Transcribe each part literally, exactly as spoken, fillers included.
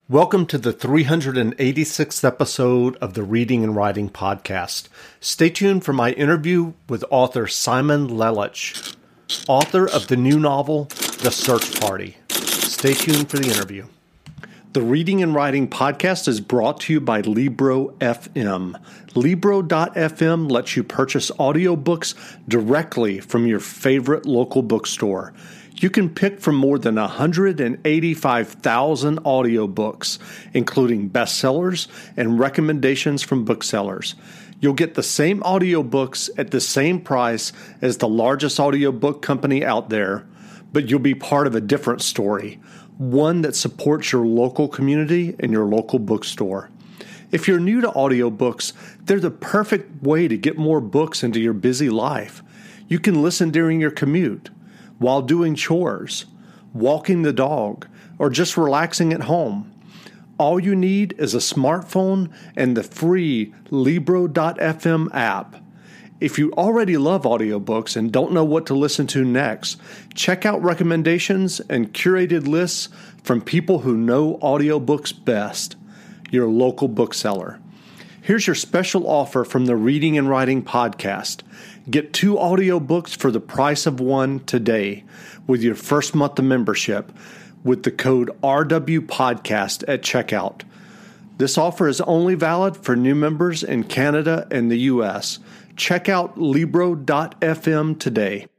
Welcome to the three hundred eighty-sixth episode of the Reading and Writing Podcast. Stay tuned for my interview with author Simon Lelich, author of the new novel, The Search Party. Stay tuned for the interview. The Reading and Writing Podcast is brought to you by Libro F M. Libro dot f m lets you purchase audiobooks directly from your favorite local bookstore. You can pick from more than one hundred eighty-five thousand audiobooks, including bestsellers and recommendations from booksellers. You'll get the same audiobooks at the same price as the largest audiobook company out there, but you'll be part of a different story, one that supports your local community and your local bookstore. If you're new to audiobooks, they're the perfect way to get more books into your busy life. You can listen during your commute, while doing chores, walking the dog, or just relaxing at home. All you need is a smartphone and the free Libro dot f m app. If you already love audiobooks and don't know what to listen to next, check out recommendations and curated lists from people who know audiobooks best, your local bookseller. Here's your special offer from the Reading and Writing Podcast. Get two audiobooks for the price of one today with your first month of membership with the code R W Podcast at checkout. This offer is only valid for new members in Canada and the U S. Check out Libro dot f m today.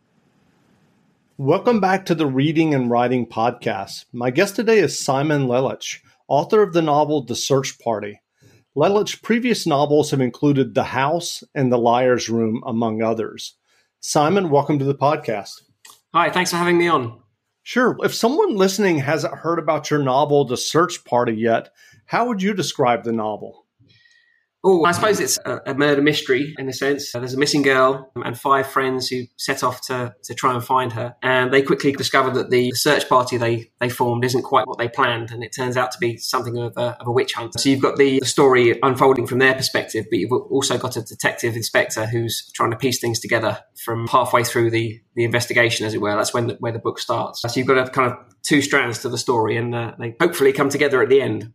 Welcome back to the Reading and Writing Podcast. My guest today is Simon Lelich, author of the novel The Search Party. Lelich's previous novels have included The House and The Liar's Room, among others. Simon, welcome to the podcast. Hi, thanks for having me on. Sure. If someone listening hasn't heard about your novel, The Search Party, yet, how would you describe the novel? Oh, I suppose it's a, a murder mystery in a sense. Uh, there's a missing girl and five friends who set off to, to try and find her. And they quickly discover that the search party they, they formed isn't quite what they planned. And it turns out to be something of a, of a witch hunt. So you've got the, the story unfolding from their perspective, but you've also got a detective inspector who's trying to piece things together from halfway through the, the investigation, as it were. That's when the, where the book starts. So you've got a kind of two strands to the story, and uh, they hopefully come together at the end.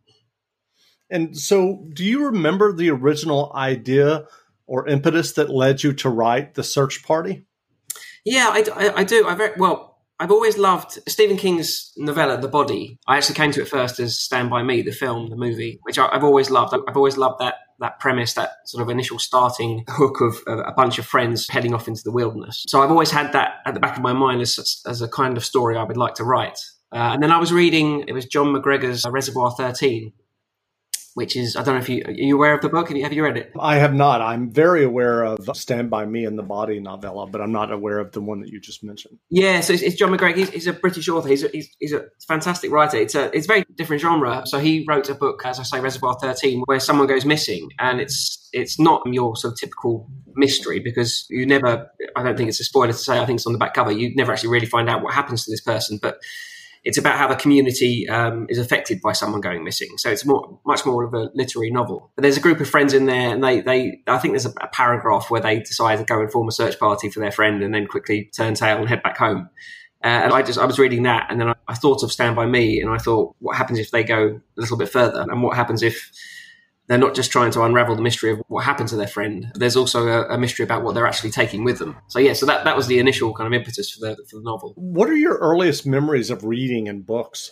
And so do you remember the original idea or impetus that led you to write The Search Party? Yeah, I, I, I do. I very, well, I've always loved Stephen King's novella, The Body. I actually came to it first as Stand By Me, the film, the movie, which I, I've always loved. I've always loved that that premise, that sort of initial starting hook of uh, a bunch of friends heading off into the wilderness. So I've always had that at the back of my mind as, as a kind of story I would like to write. Uh, and then I was reading, it was John McGregor's Reservoir thirteen, which is, I don't know if you, are you aware of the book? Have you, have you read it? I have not. I'm very aware of Stand By Me and The Body novella, but I'm not aware of the one that you just mentioned. Yeah, so it's, it's John McGregor. He's, he's a British author. He's a, he's, he's a fantastic writer. It's a, it's a very different genre. So he wrote a book, as I say, Reservoir thirteen, where someone goes missing. And it's it's not your sort of typical mystery, because you never, I don't think it's a spoiler to say, I think it's on the back cover, you never actually really find out what happens to this person. But it's about how the community um, is affected by someone going missing. So it's more, much more of a literary novel. But there's a group of friends in there, and they, they I think there's a, a paragraph where they decide to go and form a search party for their friend and then quickly turn tail and head back home. Uh, and I just I was reading that, and then I, I thought of Stand By Me, and I thought, what happens if they go a little bit further? And what happens if they're not just trying to unravel the mystery of what happened to their friend? There's also a, a mystery about what they're actually taking with them. So yeah, so that, that was the initial kind of impetus for the for the novel. What are your earliest memories of reading and books?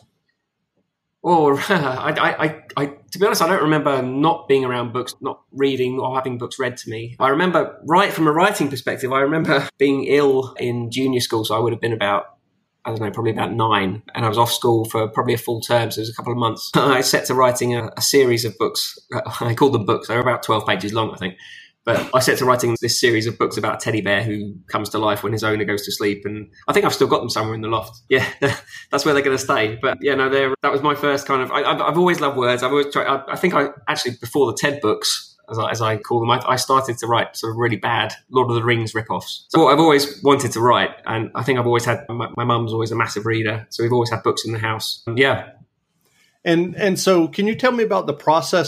Oh, I, I, I, I, to be honest, I don't remember not being around books, not reading or having books read to me. I remember, right from a writing perspective, I remember being ill in junior school. So I would have been about, I don't know, probably about nine. And I was off school for probably a full term. So it was a couple of months. I set to writing a, a series of books. I called them books. They were about twelve pages long, I think. But I set to writing this series of books about a teddy bear who comes to life when his owner goes to sleep. And I think I've still got them somewhere in the loft. Yeah, that's where they're going to stay. But yeah, no, that was my first kind of, I, I've always loved words. I've always tried, I, I think I actually, before the TED books, as I, as I call them, I, I started to write sort of really bad Lord of the Rings ripoffs. So I've always wanted to write. And I think I've always had, my, my mum's always a massive reader. So we've always had books in the house. And yeah. And, and so can you tell me about the process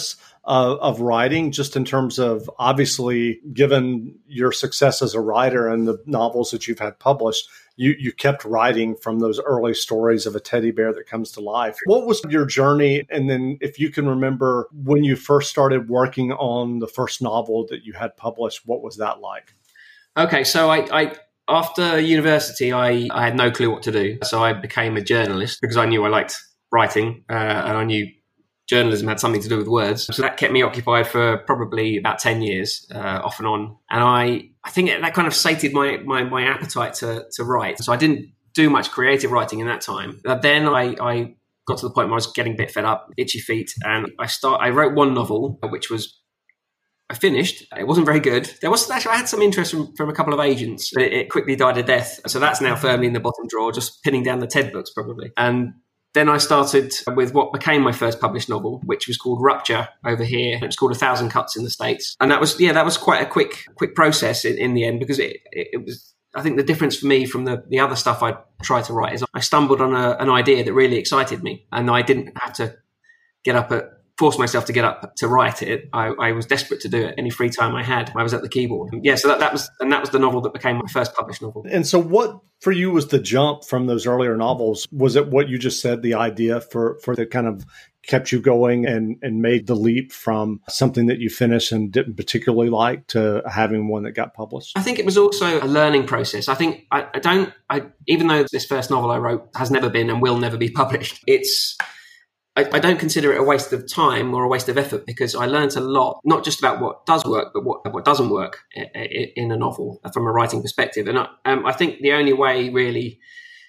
uh, of writing, just in terms of, obviously, given your success as a writer and the novels that you've had published, you, you kept writing from those early stories of a teddy bear that comes to life. What was your journey? And then if you can remember when you first started working on the first novel that you had published, what was that like? Okay, so I... I After university, I, I had no clue what to do. So I became a journalist because I knew I liked writing uh, and I knew journalism had something to do with words. So that kept me occupied for probably about ten years, uh, off and on. And I, I think that kind of sated my, my, my appetite to, to write. So I didn't do much creative writing in that time. But then I, I got to the point where I was getting a bit fed up, itchy feet. And I start. I wrote one novel, which was I finished. It wasn't very good. There was actually I had some interest from, from a couple of agents, but it, it quickly died a death. So that's now firmly in the bottom drawer, just pinning down the TED books probably. And then I started with what became my first published novel, which was called Rupture over here. It was called A Thousand Cuts in the States, and that was yeah, that was quite a quick quick process in, in the end because it, it, it was. I think the difference for me from the, the other stuff I tried to write is I stumbled on a, an idea that really excited me, and I didn't have to get up at. force myself to get up to write it. I, I was desperate to do it. Any free time I had, I was at the keyboard. Yeah, so that, that was and that was the novel that became my first published novel. And so what for you was the jump from those earlier novels? Was it what you just said, the idea for, for that kind of kept you going and, and made the leap from something that you finished and didn't particularly like to having one that got published? I think it was also a learning process. I think I, I don't, I even though this first novel I wrote has never been and will never be published, it's I don't consider it a waste of time or a waste of effort because I learned a lot, not just about what does work, but what, what doesn't work in a novel from a writing perspective. And I, um, I think the only way really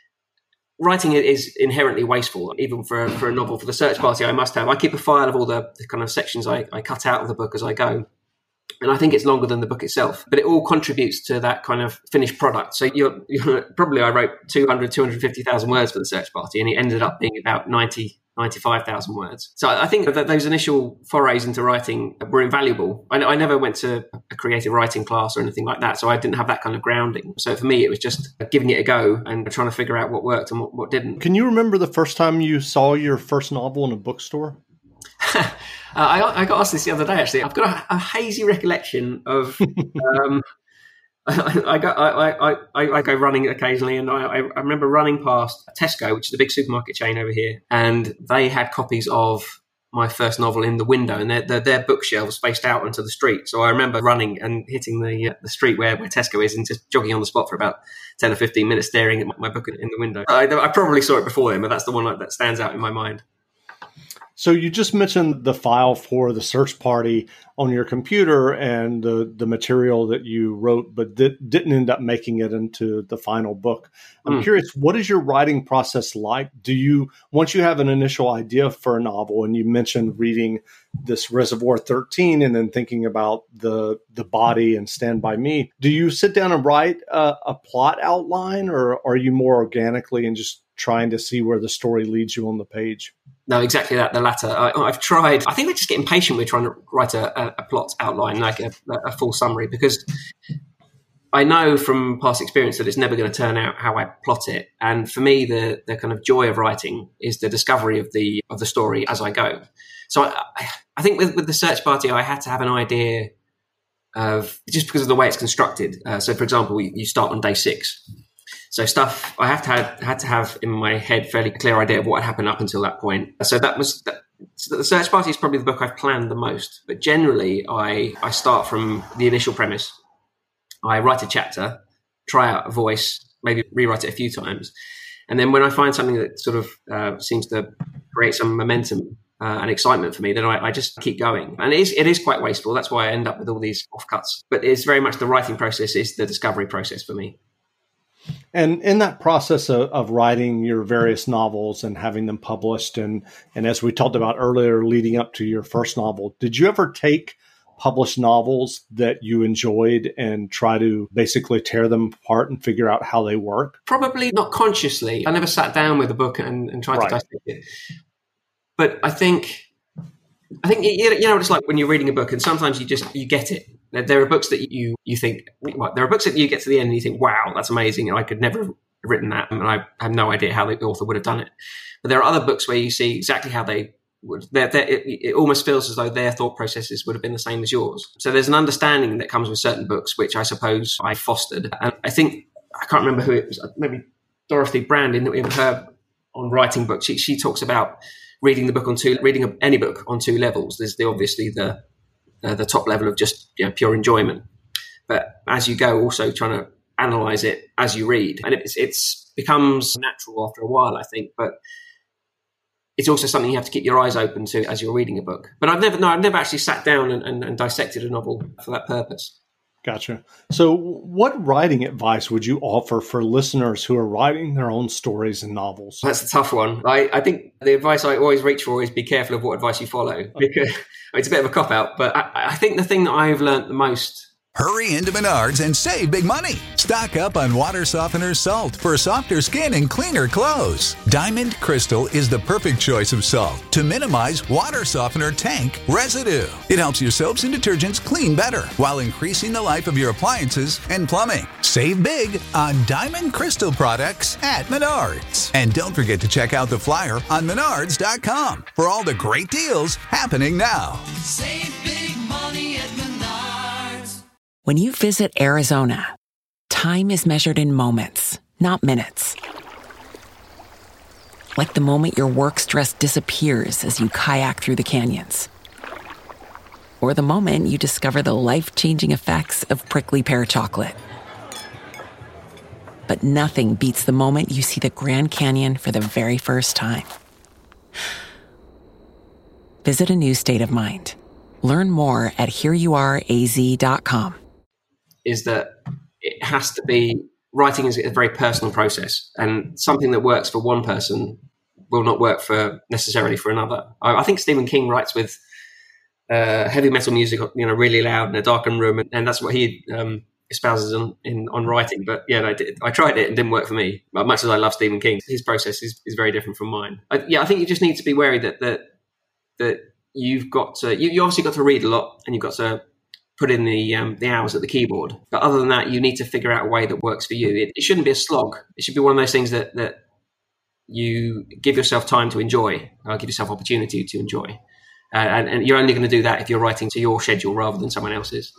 writing it is inherently wasteful, even for a, for a novel. For the search party, I must have. I keep a file of all the, the kind of sections I, I cut out of the book as I go. And I think it's longer than the book itself, but it all contributes to that kind of finished product. So you're, you're probably I wrote two hundred, two hundred fifty thousand words for the search party, and it ended up being about ninety, ninety-five thousand words. So I think that those initial forays into writing were invaluable. I, I never went to a creative writing class or anything like that, so I didn't have that kind of grounding. So for me, it was just giving it a go and trying to figure out what worked and what, what didn't. Can you remember the first time you saw your first novel in a bookstore? uh, I, I got asked this the other day, actually. I've got a, a hazy recollection of... Um, I, I, go, I, I, I, I go running occasionally, and I, I remember running past Tesco, which is a big supermarket chain over here, and they had copies of my first novel in the window, and their, their, their bookshelves spaced out onto the street. So I remember running and hitting the uh, the street where, where Tesco is and just jogging on the spot for about ten or fifteen minutes, staring at my, my book in the window. I, I probably saw it before then, but that's the one that stands out in my mind. So you just mentioned the file for the search party on your computer and the, the material that you wrote, but di- didn't end up making it into the final book. I'm mm. curious, what is your writing process like? Do you, once you have an initial idea for a novel, and you mentioned reading this Reservoir thirteen and then thinking about the the body and Stand By Me, do you sit down and write a, a plot outline, or are you more organically and just trying to see where the story leads you on the page? No, exactly that, the latter. I, I've tried. I think we're just getting patient with trying to write a, a, a plot outline, like a, a full summary, because I know from past experience that it's never going to turn out how I plot it. And for me, the the kind of joy of writing is the discovery of the of the story as I go. So I, I think with, with the search party, I had to have an idea of, just because of the way it's constructed. Uh, so, for example, you, you start on day six. So stuff I have to have, had to have in my head fairly clear idea of what had happened up until that point. So that was that, so the search party is probably the book I've planned the most. But generally, I I start from the initial premise. I write a chapter, try out a voice, maybe rewrite it a few times, and then when I find something that sort of uh, seems to create some momentum uh, and excitement for me, then I, I just keep going. And it is it is quite wasteful. That's why I end up with all these offcuts. But it's very much the writing process is the discovery process for me. And in that process of, of writing your various novels and having them published, and, and as we talked about earlier, leading up to your first novel, did you ever take published novels that you enjoyed and try to basically tear them apart and figure out how they work? Probably not consciously. I never sat down with a book and, and tried right. to dissect it. But I think, I think you know what it's like when you're reading a book, and sometimes you just you get it. There are books that you you think, well, there are books that you get to the end and you think, wow, that's amazing, and I could never have written that, and I have no idea how the author would have done it. But there are other books where you see exactly how they would they're, they're, it, it almost feels as though their thought processes would have been the same as yours. So there's an understanding that comes with certain books, which I suppose I fostered. And I think, I can't remember who it was, maybe Dorothy Brand in, in her on writing books, she, she talks about reading the book on two, reading any book on two levels. There's the obviously the uh, the top level of just you know, pure enjoyment, but as you go, also trying to analyze it as you read, and it's it's becomes natural after a while, I think. But it's also something you have to keep your eyes open to as you're reading a book. But I've never, no, I've never actually sat down and, and, and dissected a novel for that purpose. Gotcha. So what writing advice would you offer for listeners who are writing their own stories and novels? That's a tough one. I, I think the advice I always reach for is be careful of what advice you follow, because it's a bit of a cop-out. But I, I think the thing that I've learned the most... Hurry into Menards and save big money. Stock up on water softener salt for softer skin and cleaner clothes. Diamond Crystal is the perfect choice of salt to minimize water softener tank residue. It helps your soaps and detergents clean better while increasing the life of your appliances and plumbing. Save big on Diamond Crystal products at Menards. And don't forget to check out the flyer on menards dot com for all the great deals happening now. Save big money at Menards. When you visit Arizona, time is measured in moments, not minutes. Like the moment your work stress disappears as you kayak through the canyons. Or the moment you discover the life-changing effects of prickly pear chocolate. But nothing beats the moment you see the Grand Canyon for the very first time. Visit a new state of mind. Learn more at here you are a z dot com. Is that it has to be, writing is a very personal process, and something that works for one person will not work for necessarily for another. I, I think Stephen King writes with uh, heavy metal music, you know, really loud in a darkened room, and, and that's what he um, espouses on, in, on writing. But yeah, I, did, I tried it and didn't work for me. But much as I love Stephen King, his process is, is very different from mine. I, yeah, I think you just need to be wary that that that you've got to, you, you obviously got to read a lot, and you've got to put in the um, the hours at the keyboard. But other than that, you need to figure out a way that works for you. It, it shouldn't be a slog. It should be one of those things that that you give yourself time to enjoy, or give yourself opportunity to enjoy. Uh, and, and you're only going to do that if you're writing to your schedule rather than someone else's.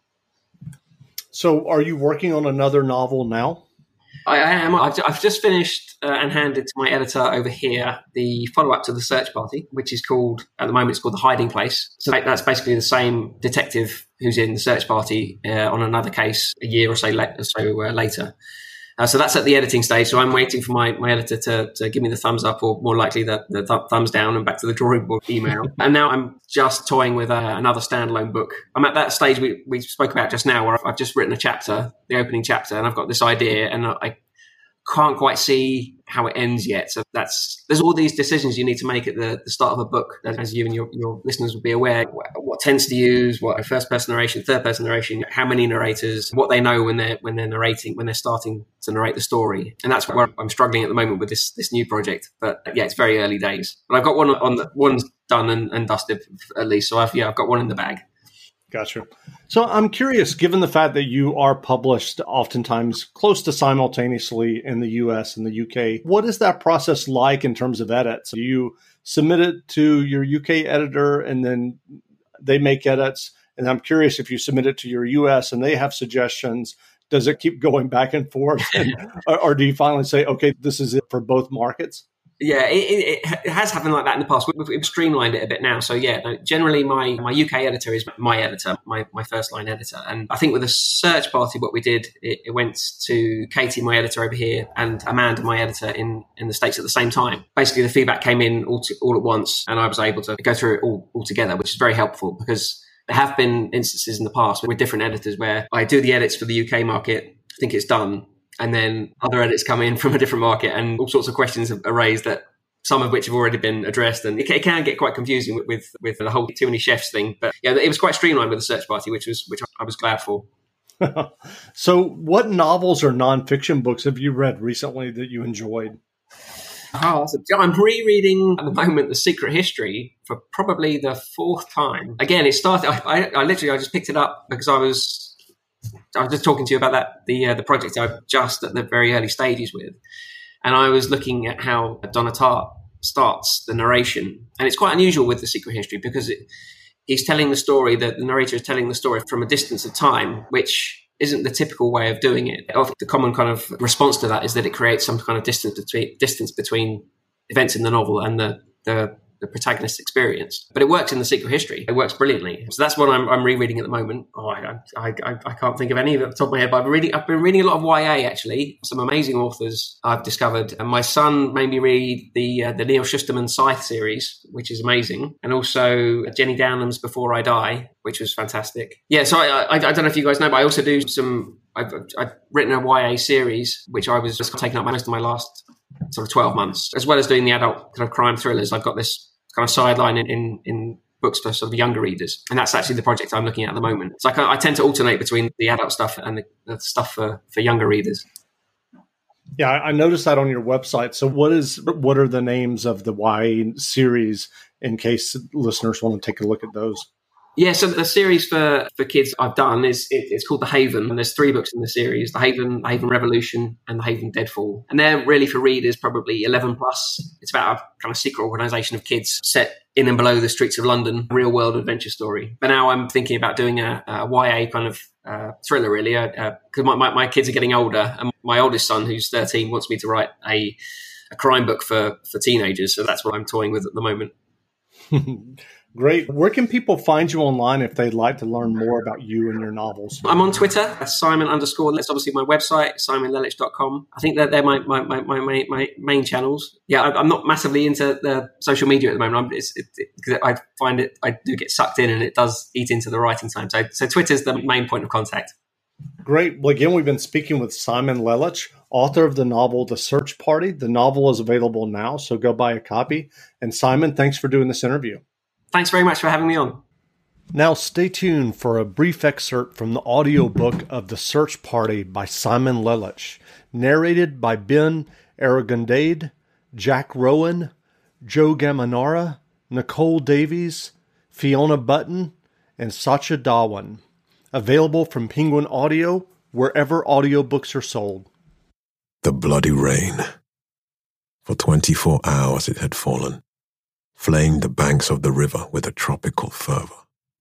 So are you working on another novel now? I, I am. I've, I've just finished uh, and handed to my editor over here the follow-up to The Search Party, which is called, at the moment, it's called The Hiding Place. So that's basically the same detective who's in The Search Party uh, on another case a year or so, la- or so uh, later. Uh, so that's at the editing stage. So I'm waiting for my, my editor to, to give me the thumbs up, or more likely the, the th- thumbs down, and back to the drawing board email. And now I'm just toying with uh, another standalone book. I'm at that stage we, we spoke about just now, where I've, I've just written a chapter, the opening chapter, and I've got this idea, and I, I can't quite see how it ends yet. So that's, there's all these decisions you need to make at the, the start of a book, as you and your, your listeners will be aware. What tense to use, what first person narration, third person narration, how many narrators, what they know when they're when they're narrating, when they're starting to narrate the story. And that's where I'm struggling at the moment with this this new project. But yeah, it's very early days. But I've got one on the one's done and, and dusted at least. So I've yeah, I've got one in the bag. Gotcha. So I'm curious, given the fact that you are published oftentimes close to simultaneously in the U S and the U K, what is that process like in terms of edits? Do you submit it to your U K editor and then they make edits? And I'm curious, if you submit it to your U S and they have suggestions, does it keep going back and forth? And, or, or do you finally say, okay, this is it for both markets? Yeah, it, it, it has happened like that in the past. We've, we've streamlined it a bit now. So yeah, no, generally my, my U K editor is my editor, my, my first line editor. And I think with the Search Party, what we did, it, it went to Katie, my editor over here, and Amanda, my editor in, in the States at the same time. Basically, the feedback came in all, to, all at once, and I was able to go through it all, all together, which is very helpful, because there have been instances in the past with different editors where I do the edits for the U K market, think it's done, and then other edits come in from a different market, and all sorts of questions are raised, that some of which have already been addressed. And it, it can get quite confusing with, with, with the whole too many chefs thing. But yeah, it was quite streamlined with the Search Party, which was which I was glad for. So what novels or nonfiction books have you read recently that you enjoyed? Oh, I'm rereading at the moment The Secret History for probably the fourth time. Again, it started, I, I, I literally, I just picked it up because I was I was just talking to you about that, the uh, the project I'm just at the very early stages with. And I was looking at how Donna Tartt starts the narration. And it's quite unusual with The Secret History because it, he's telling the story, that the narrator is telling the story from a distance of time, which isn't the typical way of doing it. The common kind of response to that is that it creates some kind of distance between distance between events in the novel and the, the, the protagonist's experience. But it works in The Secret History. It works brilliantly. So that's what I'm, I'm rereading at the moment. Oh, I, I, I, I can't think of any of it off the top of my head, but I've, reading, I've been reading a lot of Y A, actually. Some amazing authors I've discovered. And my son made me read the uh, the Neil Shusterman Scythe series, which is amazing. And also Jenny Downham's Before I Die, which was fantastic. Yeah, so I, I, I don't know if you guys know, but I also do some... I've, I've written a Y A series, which I was just taking up most of my last sort of twelve months, as well as doing the adult kind of crime thrillers. I've got this kind of sideline in, in, in books for sort of younger readers. And that's actually the project I'm looking at at the moment. So I, I tend to alternate between the adult stuff and the, the stuff for, for younger readers. Yeah, I noticed that on your website. So what is what are the names of the Y A series in case listeners want to take a look at those? Yeah, so the series for, for kids I've done is it, it's called The Haven, and there's three books in the series: The Haven, The Haven Revolution, and The Haven Deadfall. And they're really for readers probably eleven plus. It's about a kind of secret organisation of kids set in and below the streets of London, a real world adventure story. But now I'm thinking about doing a, a Y A kind of uh, thriller, really, because uh, my, my, my kids are getting older, and my oldest son, who's thirteen, wants me to write a, a crime book for, for teenagers. So that's what I'm toying with at the moment. Great. Where can people find you online if they'd like to learn more about you and your novels? I'm on Twitter, that's Simon underscore. That's obviously my website, simon lelich dot com. I think that they're my my, my, my, my main channels. Yeah, I, I'm not massively into the social media at the moment. I'm, it's, it, it, I find it, I do get sucked in and it does eat into the writing time. So, so Twitter's the main point of contact. Great. Well, again, we've been speaking with Simon Lelich, author of the novel The Search Party. The novel is available now, so go buy a copy. And Simon, thanks for doing this interview. Thanks very much for having me on. Now stay tuned for a brief excerpt from the audiobook of The Search Party by Simon Lelich, narrated by Ben Aragondade, Jack Rowan, Joe Gamanara, Nicole Davies, Fiona Button, and Sacha Dhawan. Available from Penguin Audio, wherever audiobooks are sold. The bloody rain. For twenty-four hours it had fallen, flaying the banks of the river with a tropical fervor.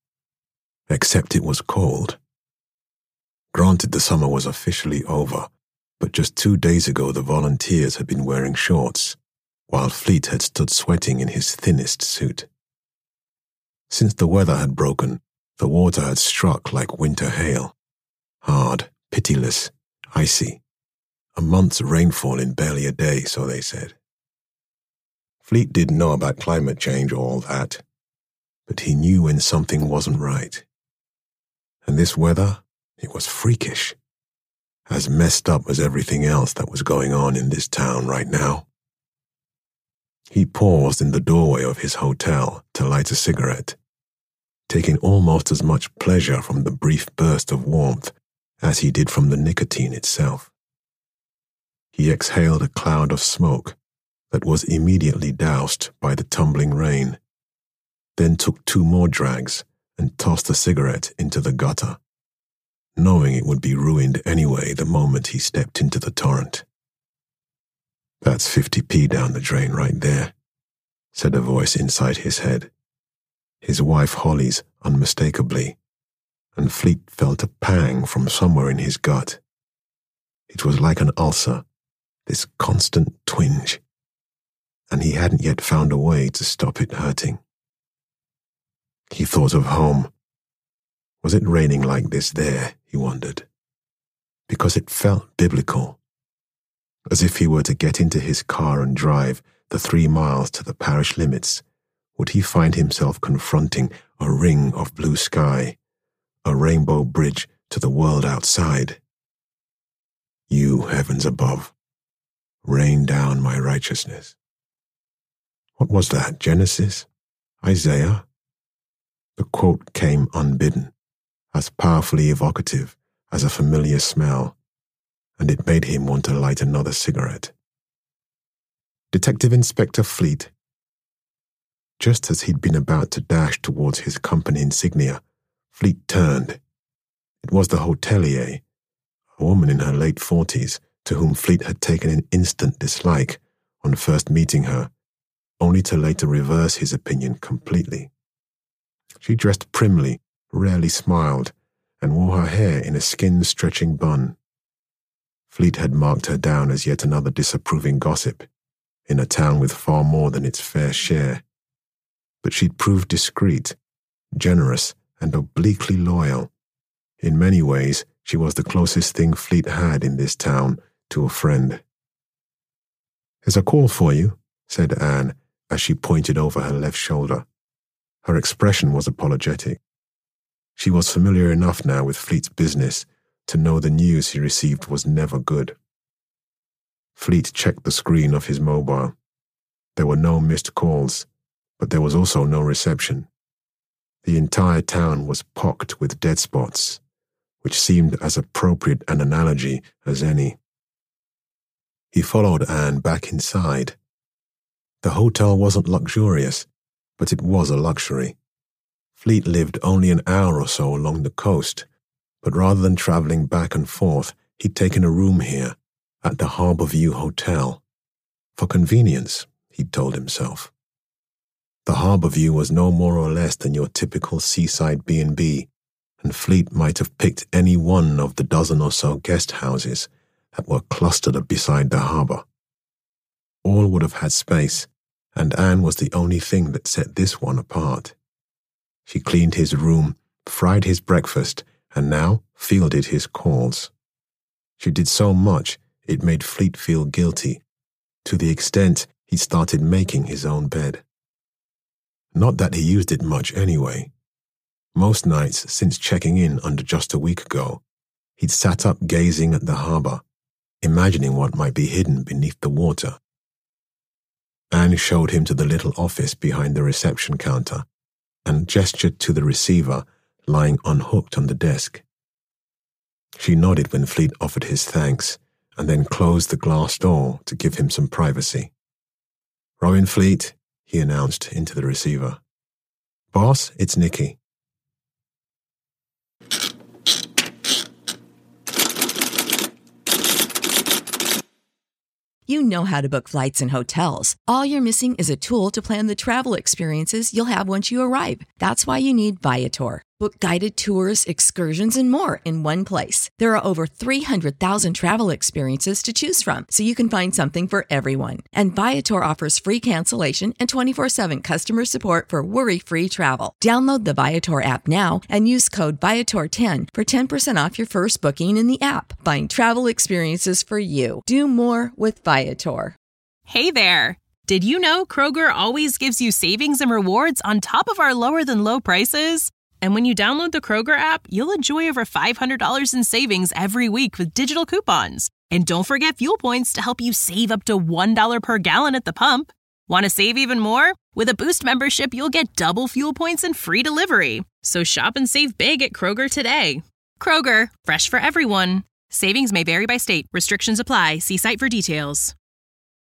Except it was cold. Granted, the summer was officially over, but just two days ago the volunteers had been wearing shorts, while Fleet had stood sweating in his thinnest suit. Since the weather had broken, the water had struck like winter hail, hard, pitiless, icy. A month's rainfall in barely a day, so they said. Fleet didn't know about climate change or all that, but he knew when something wasn't right. And this weather, it was freakish, as messed up as everything else that was going on in this town right now. He paused in the doorway of his hotel to light a cigarette, taking almost as much pleasure from the brief burst of warmth as he did from the nicotine itself. He exhaled a cloud of smoke that was immediately doused by the tumbling rain, then took two more drags and tossed the cigarette into the gutter, knowing it would be ruined anyway the moment he stepped into the torrent. "That's fifty p down the drain right there," said a voice inside his head, his wife Holly's unmistakably, and Fleet felt a pang from somewhere in his gut. It was like an ulcer, this constant twinge, and he hadn't yet found a way to stop it hurting. He thought of home. Was it raining like this there, he wondered? Because it felt biblical, as if he were to get into his car and drive the three miles to the parish limits, would he find himself confronting a ring of blue sky, a rainbow bridge to the world outside. You, heavens above, rain down my righteousness. What was that, Genesis? Isaiah? The quote came unbidden, as powerfully evocative as a familiar smell, and it made him want to light another cigarette. Detective Inspector Fleet. Just as he'd been about to dash towards his company insignia, Fleet turned. It was the hotelier, a woman in her late forties, to whom Fleet had taken an instant dislike on first meeting her, only to later reverse his opinion completely. She dressed primly, rarely smiled, and wore her hair in a skin-stretching bun. Fleet had marked her down as yet another disapproving gossip, in a town with far more than its fair share. But she'd proved discreet, generous, and obliquely loyal. In many ways, she was the closest thing Fleet had in this town to a friend. "There's a call for you," said Anne, as she pointed over her left shoulder. Her expression was apologetic. She was familiar enough now with Fleet's business to know the news he received was never good. Fleet checked the screen of his mobile. There were no missed calls, but there was also no reception. The entire town was pocked with dead spots, which seemed as appropriate an analogy as any. He followed Anne back inside. The hotel wasn't luxurious, but it was a luxury. Fleet lived only an hour or so along the coast, but rather than travelling back and forth, he'd taken a room here, at the Harbour View Hotel. For convenience, he'd told himself. The Harbour View was no more or less than your typical seaside B and B, and Fleet might have picked any one of the dozen or so guest houses that were clustered beside the harbour. All would have had space, and Anne was the only thing that set this one apart. She cleaned his room, fried his breakfast, and now fielded his calls. She did so much it made Fleet feel guilty, to the extent he started making his own bed. Not that he used it much anyway. Most nights since checking in under just a week ago, he'd sat up gazing at the harbour, imagining what might be hidden beneath the water. Anne showed him to the little office behind the reception counter and gestured to the receiver lying unhooked on the desk. She nodded when Fleet offered his thanks and then closed the glass door to give him some privacy. "Robin Fleet," he announced into the receiver. "Boss, it's Nikki." You know how to book flights and hotels. All you're missing is a tool to plan the travel experiences you'll have once you arrive. That's why you need Viator. Book guided tours, excursions, and more in one place. There are over three hundred thousand travel experiences to choose from, so you can find something for everyone. And Viator offers free cancellation and twenty-four seven customer support for worry-free travel. Download the Viator app now and use code Viator ten for ten percent off your first booking in the app. Find travel experiences for you. Do more with Viator. Hey there! Did you know Kroger always gives you savings and rewards on top of our lower-than-low prices? And when you download the Kroger app, you'll enjoy over five hundred dollars in savings every week with digital coupons. And don't forget fuel points to help you save up to one dollar per gallon at the pump. Want to save even more? With a Boost membership, you'll get double fuel points and free delivery. So shop and save big at Kroger today. Kroger, fresh for everyone. Savings may vary by state. Restrictions apply. See site for details.